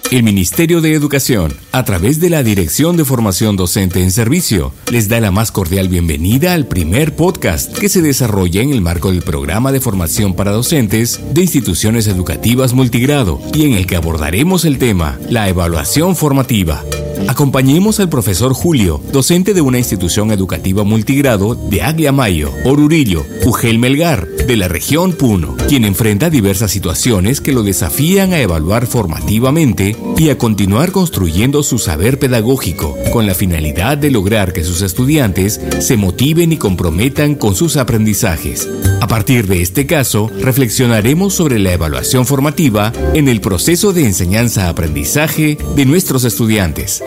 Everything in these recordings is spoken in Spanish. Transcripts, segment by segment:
El Ministerio de Educación, a través de la Dirección de Formación Docente en Servicio, les da la más cordial bienvenida al primer podcast que se desarrolla en el marco del Programa de Formación para Docentes de Instituciones Educativas Multigrado y en el que abordaremos el tema, la evaluación formativa. Acompañemos al profesor Julio, docente de una institución educativa multigrado de Agliamayo, Orurillo, Ujel Melgar, de la región Puno, quien enfrenta diversas situaciones que lo desafían a evaluar formativamente y a continuar construyendo su saber pedagógico, con la finalidad de lograr que sus estudiantes se motiven y comprometan con sus aprendizajes. A partir de este caso, reflexionaremos sobre la evaluación formativa en el proceso de enseñanza-aprendizaje de nuestros estudiantes.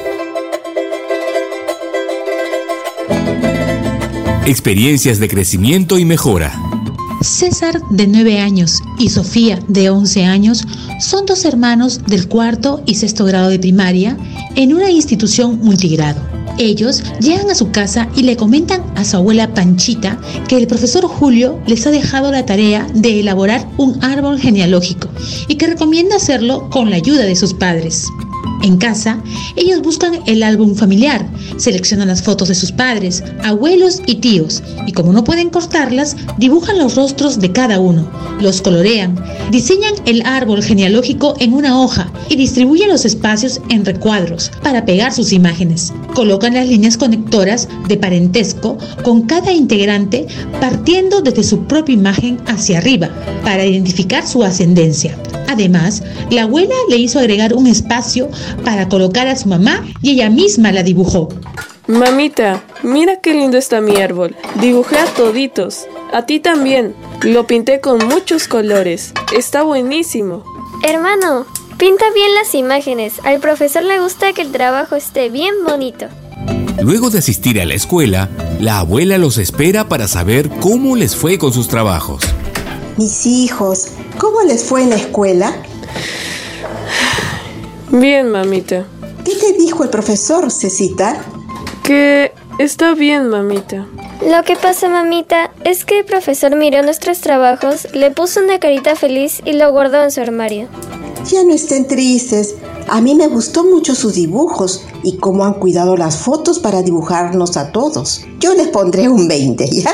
Experiencias de crecimiento y mejora. César, de 9 años, y Sofía, de 11 años, son dos hermanos del 4º y 6º grado de primaria en una institución multigrado. Ellos llegan a su casa y le comentan a su abuela Panchita que el profesor Julio les ha dejado la tarea de elaborar un árbol genealógico y que recomienda hacerlo con la ayuda de sus padres. En casa, ellos buscan el álbum familiar, seleccionan las fotos de sus padres, abuelos y tíos, y como no pueden cortarlas, dibujan los rostros de cada uno, los colorean, diseñan el árbol genealógico en una hoja y distribuyen los espacios en recuadros para pegar sus imágenes. Colocan las líneas conectoras de parentesco con cada integrante partiendo desde su propia imagen hacia arriba para identificar su ascendencia. Además, la abuela le hizo agregar un espacio para colocar a su mamá y ella misma la dibujó. Mamita, mira qué lindo está mi árbol. Dibujé a toditos. A ti también. Lo pinté con muchos colores. Está buenísimo. Hermano, pinta bien las imágenes. Al profesor le gusta que el trabajo esté bien bonito. Luego de asistir a la escuela, la abuela los espera para saber cómo les fue con sus trabajos. Mis hijos, ¿cómo les fue en la escuela? Bien, mamita. ¿Qué te dijo el profesor, Cecita? Que está bien, mamita. Lo que pasa, mamita, es que el profesor miró nuestros trabajos, le puso una carita feliz y lo guardó en su armario. Ya no estén tristes. A mí me gustó mucho sus dibujos y cómo han cuidado las fotos para dibujarnos a todos. Yo les pondré un 20, ¿ya?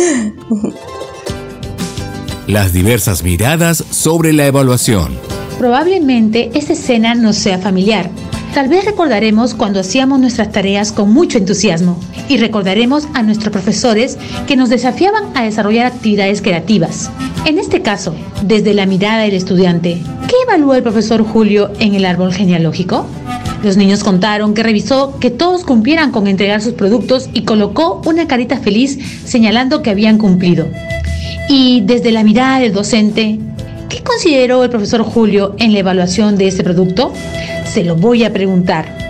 Las diversas miradas sobre la evaluación. Probablemente esta escena nos sea familiar. Tal vez recordaremos cuando hacíamos nuestras tareas con mucho entusiasmo y recordaremos a nuestros profesores que nos desafiaban a desarrollar actividades creativas. En este caso, desde la mirada del estudiante, ¿qué evaluó el profesor Julio en el árbol genealógico? Los niños contaron que revisó que todos cumplieran con entregar sus productos y colocó una carita feliz señalando que habían cumplido. Y desde la mirada del docente, ¿qué consideró el profesor Julio en la evaluación de este producto? Se lo voy a preguntar.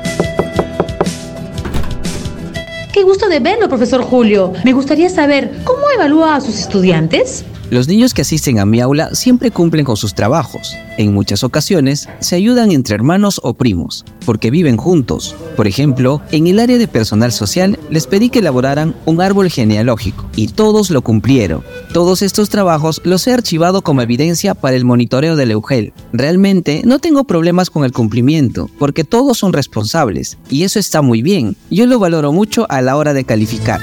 Qué gusto de verlo, profesor Julio. Me gustaría saber, ¿cómo evalúa a sus estudiantes? Los niños que asisten a mi aula siempre cumplen con sus trabajos. En muchas ocasiones se ayudan entre hermanos o primos, porque viven juntos. Por ejemplo, en el área de personal social les pedí que elaboraran un árbol genealógico y todos lo cumplieron. Todos estos trabajos los he archivado como evidencia para el monitoreo del EUGEL. Realmente no tengo problemas con el cumplimiento, porque todos son responsables y eso está muy bien. Yo lo valoro mucho a la hora de calificar.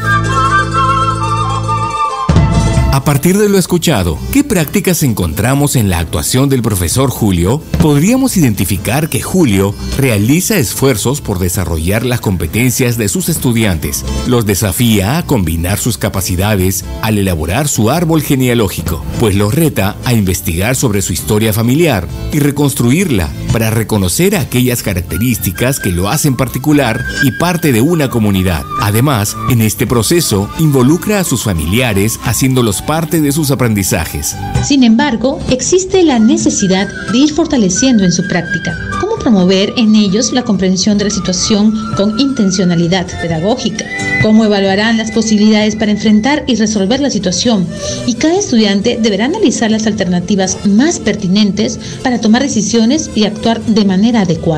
A partir de lo escuchado, ¿qué prácticas encontramos en la actuación del profesor Julio? Podríamos identificar que Julio realiza esfuerzos por desarrollar las competencias de sus estudiantes, los desafía a combinar sus capacidades al elaborar su árbol genealógico, pues los reta a investigar sobre su historia familiar y reconstruirla para reconocer aquellas características que lo hacen particular y parte de una comunidad. Además, en este proceso involucra a sus familiares haciéndolos parte de sus aprendizajes. Sin embargo, existe la necesidad de ir fortaleciendo en su práctica. ¿Cómo promover en ellos la comprensión de la situación con intencionalidad pedagógica? ¿Cómo evaluarán las posibilidades para enfrentar y resolver la situación? Y cada estudiante deberá analizar las alternativas más pertinentes para tomar decisiones y actuar de manera adecuada.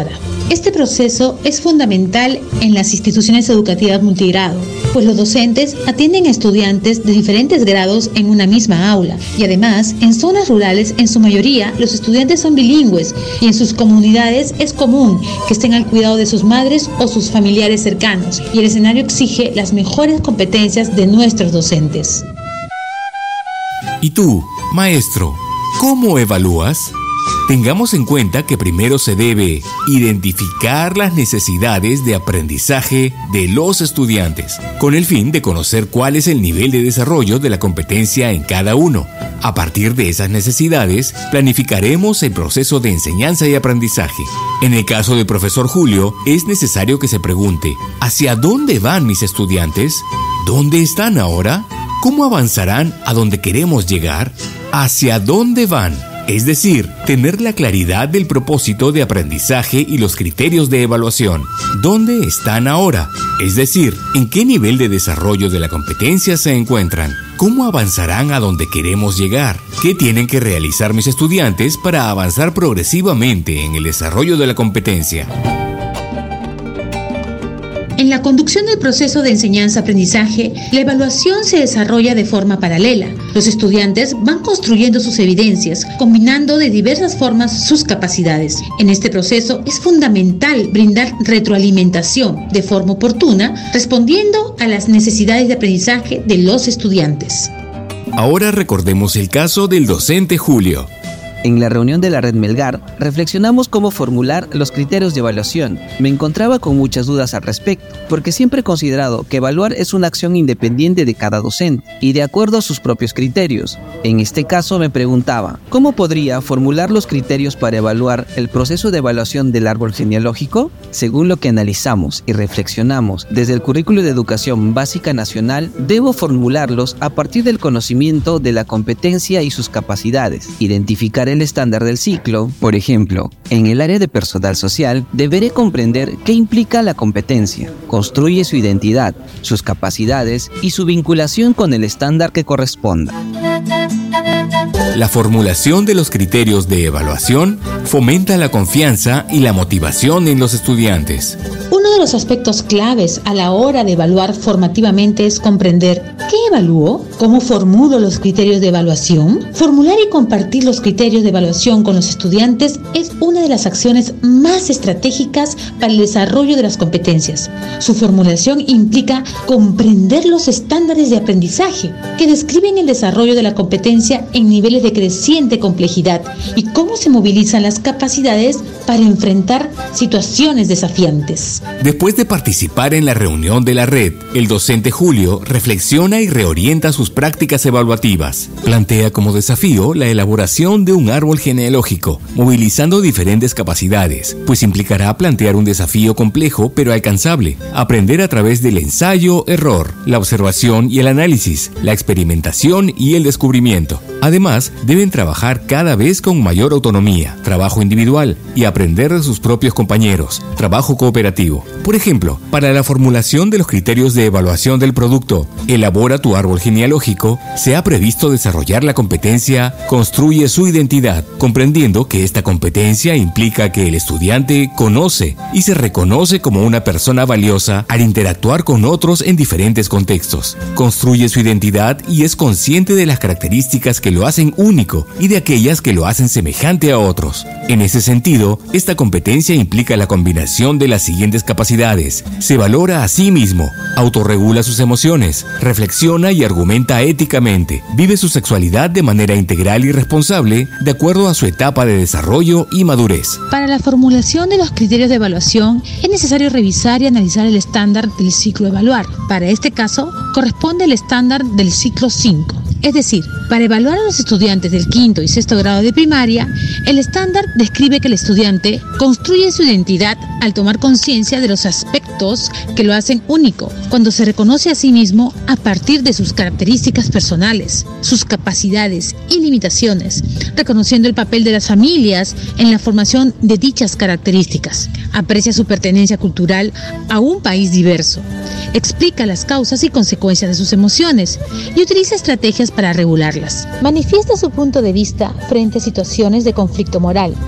Este proceso es fundamental en las instituciones educativas multigrado, pues los docentes atienden a estudiantes de diferentes grados en una misma aula y además en zonas rurales en su mayoría los estudiantes son bilingües y en sus comunidades es común que estén al cuidado de sus madres o sus familiares cercanos y el escenario exige las mejores competencias de nuestros docentes. ¿Y tú, maestro, cómo evalúas? Tengamos en cuenta que primero se debe identificar las necesidades de aprendizaje de los estudiantes, con el fin de conocer cuál es el nivel de desarrollo de la competencia en cada uno. A partir de esas necesidades, planificaremos el proceso de enseñanza y aprendizaje. En el caso del profesor Julio, es necesario que se pregunte, ¿hacia dónde van mis estudiantes? ¿Dónde están ahora? ¿Cómo avanzarán a donde queremos llegar? ¿Hacia dónde van? Es decir, tener la claridad del propósito de aprendizaje y los criterios de evaluación. ¿Dónde están ahora? Es decir, ¿en qué nivel de desarrollo de la competencia se encuentran? ¿Cómo avanzarán a donde queremos llegar? ¿Qué tienen que realizar mis estudiantes para avanzar progresivamente en el desarrollo de la competencia? En la conducción del proceso de enseñanza-aprendizaje, la evaluación se desarrolla de forma paralela. Los estudiantes van construyendo sus evidencias, combinando de diversas formas sus capacidades. En este proceso es fundamental brindar retroalimentación de forma oportuna, respondiendo a las necesidades de aprendizaje de los estudiantes. Ahora recordemos el caso del docente Julio. En la reunión de la Red Melgar, reflexionamos cómo formular los criterios de evaluación. Me encontraba con muchas dudas al respecto, porque siempre he considerado que evaluar es una acción independiente de cada docente y de acuerdo a sus propios criterios. En este caso me preguntaba, ¿cómo podría formular los criterios para evaluar el proceso de evaluación del árbol genealógico? Según lo que analizamos y reflexionamos desde el Currículo de Educación Básica Nacional, debo formularlos a partir del conocimiento de la competencia y sus capacidades, identificar el estándar del ciclo. Por ejemplo, en el área de personal social, deberé comprender qué implica la competencia, construye su identidad, sus capacidades y su vinculación con el estándar que corresponda. La formulación de los criterios de evaluación fomenta la confianza y la motivación en los estudiantes. Uno de los aspectos claves a la hora de evaluar formativamente es comprender ¿qué evalúo? ¿Cómo formulo los criterios de evaluación? Formular y compartir los criterios de evaluación con los estudiantes es una de las acciones más estratégicas para el desarrollo de las competencias. Su formulación implica comprender los estándares de aprendizaje que describen el desarrollo de la competencia en niveles de creciente complejidad y cómo se movilizan las capacidades para enfrentar situaciones desafiantes. Después de participar en la reunión de la red, el docente Julio reflexiona y reorienta sus prácticas evaluativas. Plantea como desafío la elaboración de un árbol genealógico, movilizando diferentes capacidades, pues implicará plantear un desafío complejo pero alcanzable, aprender a través del ensayo-error, la observación y el análisis, la experimentación y el descubrimiento. Además, deben trabajar cada vez con mayor autonomía, trabajo individual y aprender de sus propios compañeros, trabajo cooperativo. Por ejemplo, para la formulación de los criterios de evaluación del producto, elabora tu árbol genealógico, se ha previsto desarrollar la competencia, construye su identidad, comprendiendo que esta competencia implica que el estudiante conoce y se reconoce como una persona valiosa al interactuar con otros en diferentes contextos. Construye su identidad y es consciente de las características que lo hacen único y de aquellas que lo hacen semejante a otros. En ese sentido, esta competencia implica la combinación de las siguientes capacidades. Se valora a sí mismo, autorregula sus emociones, reflexiona y argumenta éticamente, vive su sexualidad de manera integral y responsable de acuerdo a su etapa de desarrollo y madurez. Para la formulación de los criterios de evaluación es necesario revisar y analizar el estándar del ciclo evaluar. Para este caso, corresponde el estándar del ciclo 5. Es decir, para evaluar a los estudiantes del quinto y sexto grado de primaria, el estándar describe que el estudiante construye su identidad al tomar conciencia de los aspectos que lo hacen único, cuando se reconoce a sí mismo a partir de sus características personales, sus capacidades y limitaciones, reconociendo el papel de las familias en la formación de dichas características. Aprecia su pertenencia cultural a un país diverso, explica las causas y consecuencias de sus emociones y utiliza estrategias para regularlas. Manifiesta su punto de vista frente a situaciones de conflicto moral.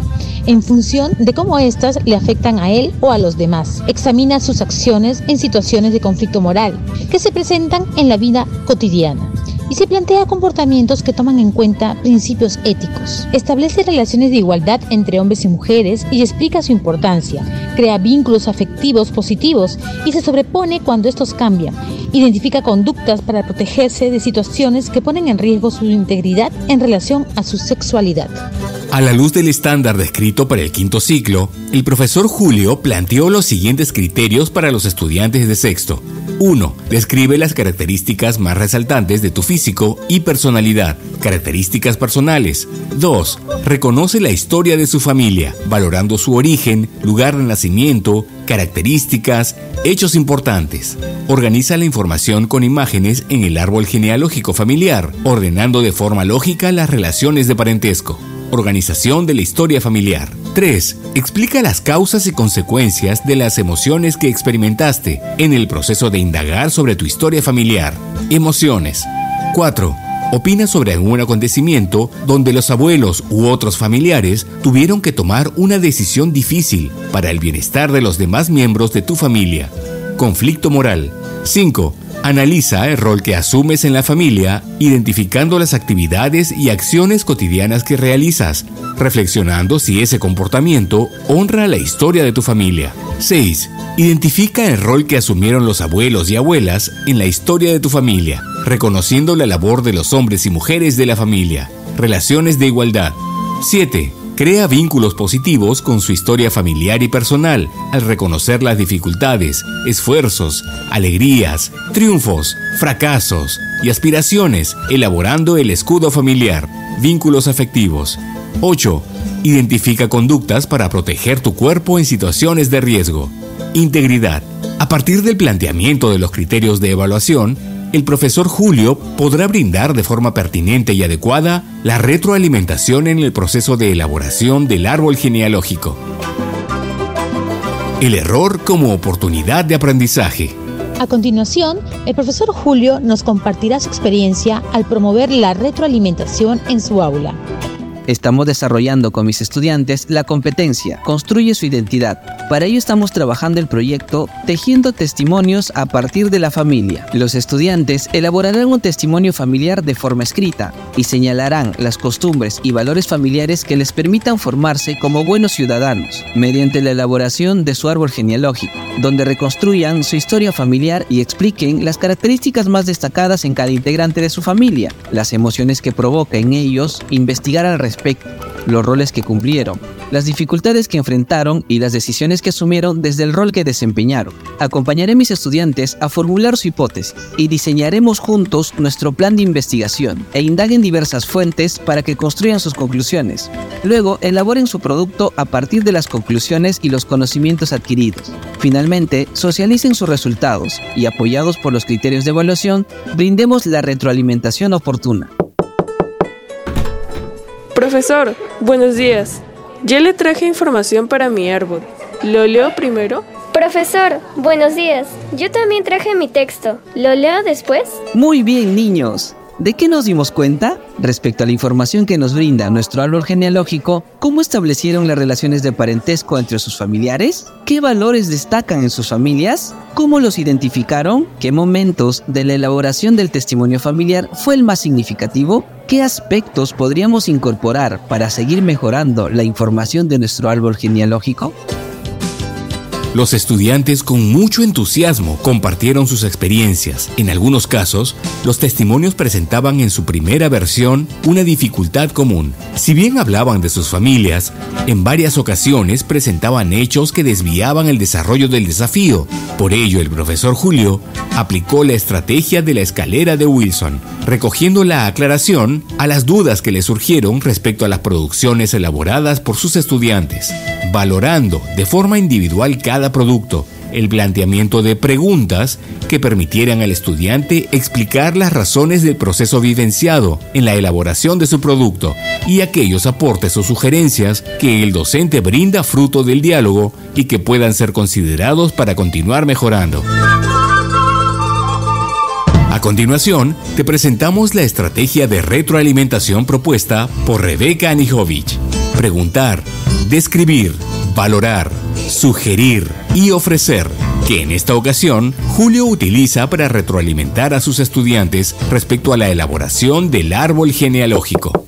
en función de cómo éstas le afectan a él o a los demás. Examina sus acciones en situaciones de conflicto moral que se presentan en la vida cotidiana y se plantea comportamientos que toman en cuenta principios éticos. Establece relaciones de igualdad entre hombres y mujeres y explica su importancia. Crea vínculos afectivos positivos y se sobrepone cuando estos cambian. Identifica conductas para protegerse de situaciones que ponen en riesgo su integridad en relación a su sexualidad. A la luz del estándar descrito para el quinto ciclo, el profesor Julio planteó los siguientes criterios para los estudiantes de sexto. 1. Describe las características más resaltantes de tu físico y personalidad, características personales. 2. Reconoce la historia de su familia, valorando su origen, lugar de nacimiento, características, hechos importantes. Organiza la información con imágenes en el árbol genealógico familiar, ordenando de forma lógica las relaciones de parentesco. Organización de la historia familiar. 3. Explica las causas y consecuencias de las emociones que experimentaste en el proceso de indagar sobre tu historia familiar. Emociones. 4. Opina sobre algún acontecimiento donde los abuelos u otros familiares tuvieron que tomar una decisión difícil para el bienestar de los demás miembros de tu familia. Conflicto moral. 5. Analiza el rol que asumes en la familia, identificando las actividades y acciones cotidianas que realizas, reflexionando si ese comportamiento honra la historia de tu familia. 6. Identifica el rol que asumieron los abuelos y abuelas en la historia de tu familia, reconociendo la labor de los hombres y mujeres de la familia. Relaciones de igualdad. 7. Crea vínculos positivos con su historia familiar y personal al reconocer las dificultades, esfuerzos, alegrías, triunfos, fracasos y aspiraciones, elaborando el escudo familiar. Vínculos afectivos. 8. Identifica conductas para proteger tu cuerpo en situaciones de riesgo. Integridad. A partir del planteamiento de los criterios de evaluación, el profesor Julio podrá brindar de forma pertinente y adecuada la retroalimentación en el proceso de elaboración del árbol genealógico. El error como oportunidad de aprendizaje. A continuación, el profesor Julio nos compartirá su experiencia al promover la retroalimentación en su aula. Estamos desarrollando con mis estudiantes la competencia Construye su identidad. Para ello estamos trabajando el proyecto Tejiendo testimonios a partir de la familia. Los estudiantes elaborarán un testimonio familiar de forma escrita y señalarán las costumbres y valores familiares que les permitan formarse como buenos ciudadanos mediante la elaboración de su árbol genealógico, donde reconstruyan su historia familiar y expliquen las características más destacadas en cada integrante de su familia, las emociones que provoca en ellos investigar al respecto, los roles que cumplieron, las dificultades que enfrentaron y las decisiones que asumieron desde el rol que desempeñaron. Acompañaré a mis estudiantes a formular su hipótesis y diseñaremos juntos nuestro plan de investigación e indaguen diversas fuentes para que construyan sus conclusiones. Luego, elaboren su producto a partir de las conclusiones y los conocimientos adquiridos. Finalmente, socialicen sus resultados y, apoyados por los criterios de evaluación, brindemos la retroalimentación oportuna. Profesor, buenos días. Ya le traje información para mi árbol. ¿Lo leo primero? Profesor, buenos días. Yo también traje mi texto. ¿Lo leo después? Muy bien, niños. ¿De qué nos dimos cuenta? Respecto a la información que nos brinda nuestro árbol genealógico, ¿cómo establecieron las relaciones de parentesco entre sus familiares? ¿Qué valores destacan en sus familias? ¿Cómo los identificaron? ¿Qué momentos de la elaboración del testimonio familiar fue el más significativo? ¿Qué aspectos podríamos incorporar para seguir mejorando la información de nuestro árbol genealógico? Los estudiantes con mucho entusiasmo compartieron sus experiencias. En algunos casos, los testimonios presentaban en su primera versión una dificultad común. Si bien hablaban de sus familias, en varias ocasiones presentaban hechos que desviaban el desarrollo del desafío. Por ello, el profesor Julio aplicó la estrategia de la escalera de Wilson, recogiendo la aclaración a las dudas que le surgieron respecto a las producciones elaboradas por sus estudiantes, valorando de forma individual cada producto, el planteamiento de preguntas que permitieran al estudiante explicar las razones del proceso vivenciado en la elaboración de su producto y aquellos aportes o sugerencias que el docente brinda fruto del diálogo y que puedan ser considerados para continuar mejorando. A continuación, te presentamos la estrategia de retroalimentación propuesta por Rebeca Anijovic. preguntar, describir, valorar, sugerir y ofrecer, que en esta ocasión Julio utiliza para retroalimentar a sus estudiantes respecto a la elaboración del árbol genealógico.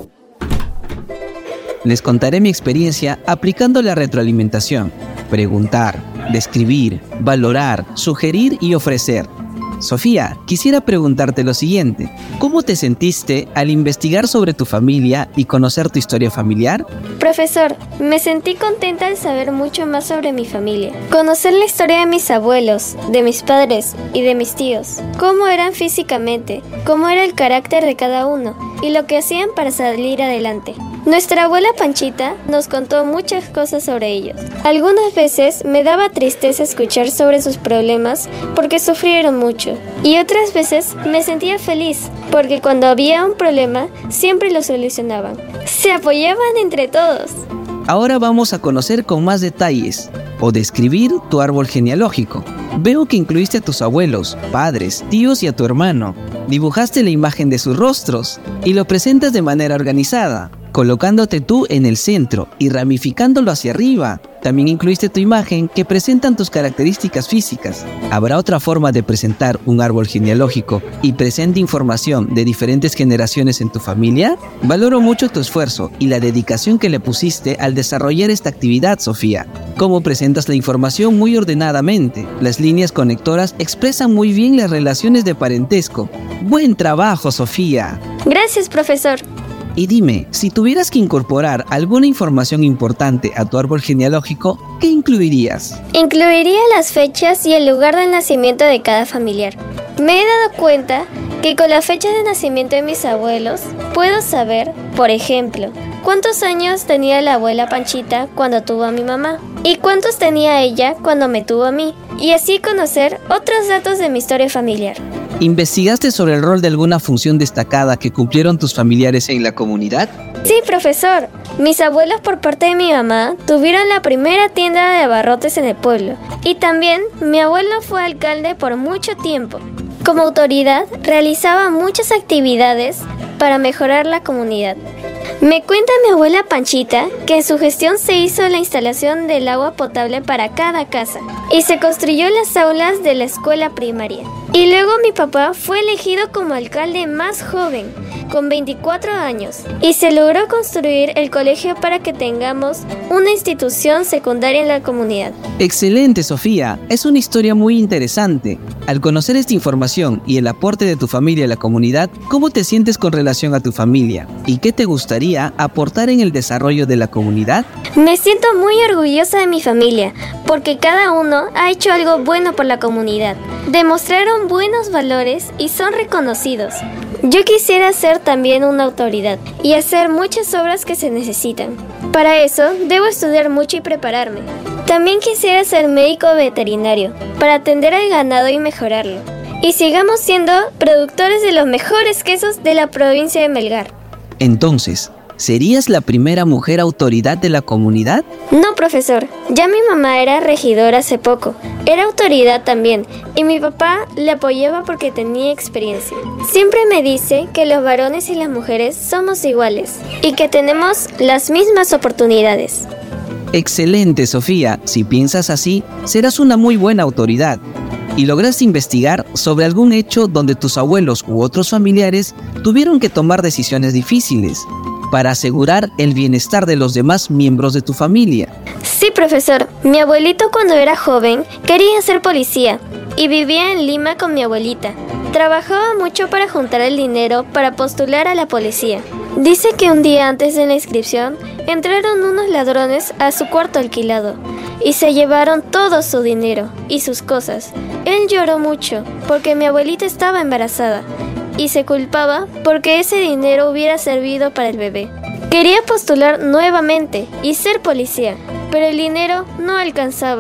Les contaré mi experiencia aplicando la retroalimentación: preguntar, describir, valorar, sugerir y ofrecer. Sofía, quisiera preguntarte lo siguiente: ¿cómo te sentiste al investigar sobre tu familia y conocer tu historia familiar? Profesor, me sentí contenta al saber mucho más sobre mi familia. Conocer la historia de mis abuelos, de mis padres y de mis tíos. Cómo eran físicamente, cómo era el carácter de cada uno y lo que hacían para salir adelante. Nuestra abuela Panchita nos contó muchas cosas sobre ellos. Algunas veces me daba tristeza escuchar sobre sus problemas porque sufrieron mucho. Y otras veces me sentía feliz porque cuando había un problema siempre lo solucionaban. Se apoyaban entre todos. Ahora vamos a conocer con más detalles o describir tu árbol genealógico. Veo que incluiste a tus abuelos, padres, tíos y a tu hermano. Dibujaste la imagen de sus rostros y lo presentas de manera organizada, colocándote tú en el centro y ramificándolo hacia arriba. También incluiste tu imagen que presentan tus características físicas. ¿Habrá otra forma de presentar un árbol genealógico y presente información de diferentes generaciones en tu familia? Valoro mucho tu esfuerzo y la dedicación que le pusiste al desarrollar esta actividad, Sofía. Cómo presentas la información muy ordenadamente. Las líneas conectoras expresan muy bien las relaciones de parentesco. ¡Buen trabajo, Sofía! Gracias, profesor. Y dime, si tuvieras que incorporar alguna información importante a tu árbol genealógico, ¿qué incluirías? Incluiría las fechas y el lugar del nacimiento de cada familiar. Me he dado cuenta que con la fecha de nacimiento de mis abuelos puedo saber, por ejemplo, cuántos años tenía la abuela Panchita cuando tuvo a mi mamá y cuántos tenía ella cuando me tuvo a mí, y así conocer otros datos de mi historia familiar. ¿Investigaste sobre el rol de alguna función destacada que cumplieron tus familiares en la comunidad? Sí, profesor. Mis abuelos por parte de mi mamá tuvieron la primera tienda de abarrotes en el pueblo. Y también mi abuelo fue alcalde por mucho tiempo. Como autoridad, realizaba muchas actividades para mejorar la comunidad. Me cuenta mi abuela Panchita que en su gestión se hizo la instalación del agua potable para cada casa y se construyó las aulas de la escuela primaria. Y luego mi papá fue elegido como alcalde más joven, con 24 años, y se logró construir el colegio para que tengamos una institución secundaria en la comunidad. Excelente, Sofía. Es una historia muy interesante. Al conocer esta información y el aporte de tu familia a la comunidad, ¿cómo te sientes con relación a tu familia? ¿Y qué te gustaría aportar en el desarrollo de la comunidad? Me siento muy orgullosa de mi familia, porque cada uno ha hecho algo bueno por la comunidad. Demostraron buenos valores y son reconocidos. Yo quisiera ser también una autoridad y hacer muchas obras que se necesitan. Para eso, debo estudiar mucho y prepararme. También quisiera ser médico veterinario, para atender al ganado y mejorarlo. Y sigamos siendo productores de los mejores quesos de la provincia de Melgar. Entonces, ¿serías la primera mujer autoridad de la comunidad? No, profesor. Ya mi mamá era regidora hace poco. Era autoridad también. Y mi papá le apoyaba porque tenía experiencia. Siempre me dice que los varones y las mujeres somos iguales y que tenemos las mismas oportunidades. Excelente, Sofía. Si piensas así, serás una muy buena autoridad. ¿Y lograste investigar sobre algún hecho donde tus abuelos u otros familiares tuvieron que tomar decisiones difíciles para asegurar el bienestar de los demás miembros de tu familia? Sí, profesor. Mi abuelito cuando era joven quería ser policía y vivía en Lima con mi abuelita. Trabajaba mucho para juntar el dinero para postular a la policía. Dice que un día antes de la inscripción entraron unos ladrones a su cuarto alquilado y se llevaron todo su dinero y sus cosas. Él lloró mucho porque mi abuelita estaba embarazada y se culpaba porque ese dinero hubiera servido para el bebé. Quería postular nuevamente y ser policía, pero el dinero no alcanzaba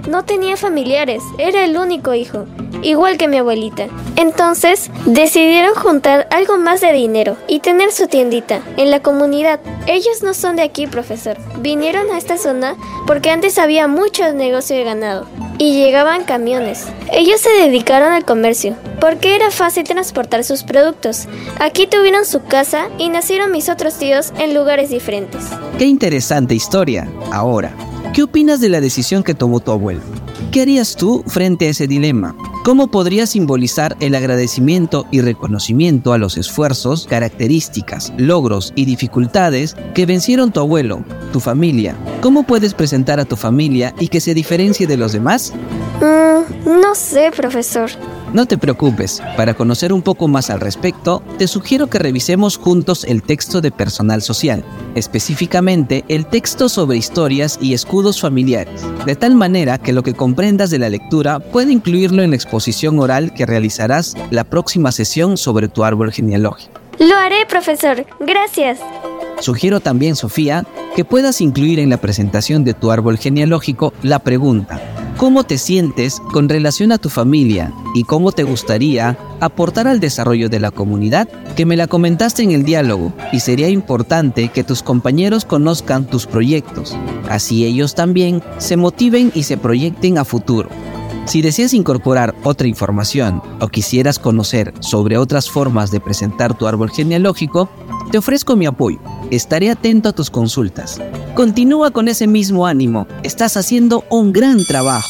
no tenía familiares, era el único hijo, igual que mi abuelita. Entonces, decidieron juntar algo más de dinero y tener su tiendita en la comunidad. Ellos no son de aquí, profesor. Vinieron a esta zona porque antes había mucho negocio de ganado y llegaban camiones. Ellos se dedicaron al comercio porque era fácil transportar sus productos. Aquí tuvieron su casa y nacieron mis otros tíos en lugares diferentes. ¡Qué interesante historia! Ahora, ¿qué opinas de la decisión que tomó tu abuelo? ¿Qué harías tú frente a ese dilema? ¿Cómo podrías simbolizar el agradecimiento y reconocimiento a los esfuerzos, características, logros y dificultades que vencieron tu abuelo, tu familia? ¿Cómo puedes presentar a tu familia y que se diferencie de los demás? No sé, profesor. No te preocupes, para conocer un poco más al respecto, te sugiero que revisemos juntos el texto de Personal Social, específicamente el texto sobre historias y escudos familiares, de tal manera que lo que comprendas de la lectura puede incluirlo en la exposición oral que realizarás la próxima sesión sobre tu árbol genealógico. Lo haré, profesor. Gracias. Sugiero también, Sofía, que puedas incluir en la presentación de tu árbol genealógico la pregunta: ¿cómo te sientes con relación a tu familia y cómo te gustaría aportar al desarrollo de la comunidad? Que me la comentaste en el diálogo y sería importante que tus compañeros conozcan tus proyectos, así ellos también se motiven y se proyecten a futuro. Si deseas incorporar otra información o quisieras conocer sobre otras formas de presentar tu árbol genealógico, te ofrezco mi apoyo. Estaré atento a tus consultas. Continúa con ese mismo ánimo. Estás haciendo un gran trabajo.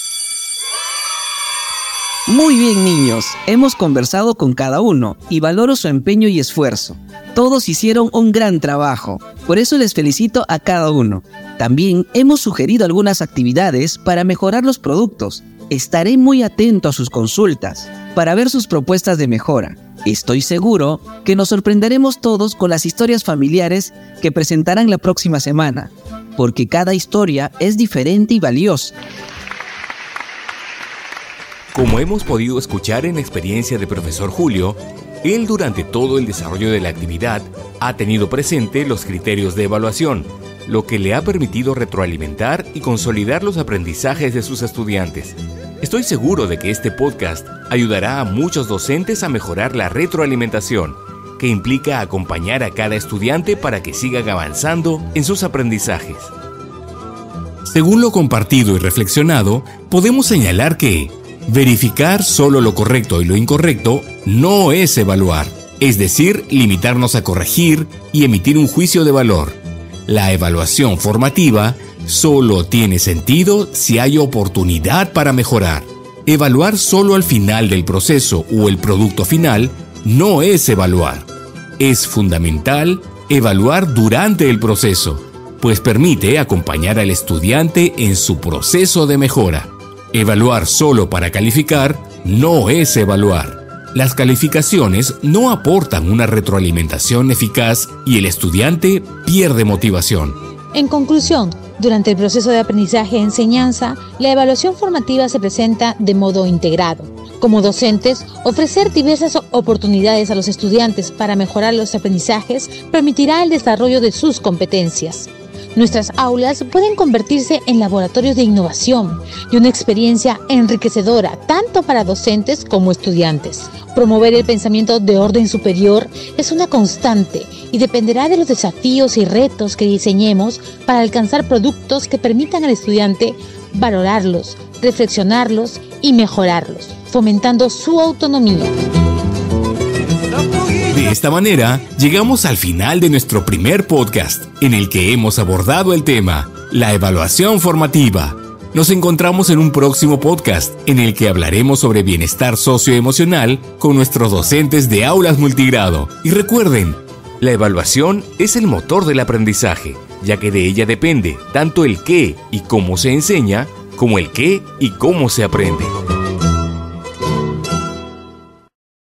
Muy bien, niños. Hemos conversado con cada uno y valoro su empeño y esfuerzo. Todos hicieron un gran trabajo. Por eso les felicito a cada uno. También hemos sugerido algunas actividades para mejorar los productos. Estaré muy atento a sus consultas para ver sus propuestas de mejora. Estoy seguro que nos sorprenderemos todos con las historias familiares que presentarán la próxima semana, porque cada historia es diferente y valiosa. Como hemos podido escuchar en la experiencia del profesor Julio, él durante todo el desarrollo de la actividad ha tenido presente los criterios de evaluación, lo que le ha permitido retroalimentar y consolidar los aprendizajes de sus estudiantes. Estoy seguro de que este podcast ayudará a muchos docentes a mejorar la retroalimentación, que implica acompañar a cada estudiante para que sigan avanzando en sus aprendizajes. Según lo compartido y reflexionado, podemos señalar que verificar solo lo correcto y lo incorrecto no es evaluar, es decir, limitarnos a corregir y emitir un juicio de valor. La evaluación formativa solo tiene sentido si hay oportunidad para mejorar. Evaluar solo al final del proceso o el producto final no es evaluar. Es fundamental evaluar durante el proceso, pues permite acompañar al estudiante en su proceso de mejora. Evaluar solo para calificar no es evaluar. Las calificaciones no aportan una retroalimentación eficaz y el estudiante pierde motivación. En conclusión, durante el proceso de aprendizaje e enseñanza, la evaluación formativa se presenta de modo integrado. Como docentes, ofrecer diversas oportunidades a los estudiantes para mejorar los aprendizajes permitirá el desarrollo de sus competencias. Nuestras aulas pueden convertirse en laboratorios de innovación y una experiencia enriquecedora tanto para docentes como estudiantes. Promover el pensamiento de orden superior es una constante y dependerá de los desafíos y retos que diseñemos para alcanzar productos que permitan al estudiante valorarlos, reflexionarlos y mejorarlos, fomentando su autonomía. De esta manera, llegamos al final de nuestro primer podcast, en el que hemos abordado el tema, la evaluación formativa. Nos encontramos en un próximo podcast, en el que hablaremos sobre bienestar socioemocional con nuestros docentes de aulas multigrado. Y recuerden, la evaluación es el motor del aprendizaje, ya que de ella depende tanto el qué y cómo se enseña, como el qué y cómo se aprende.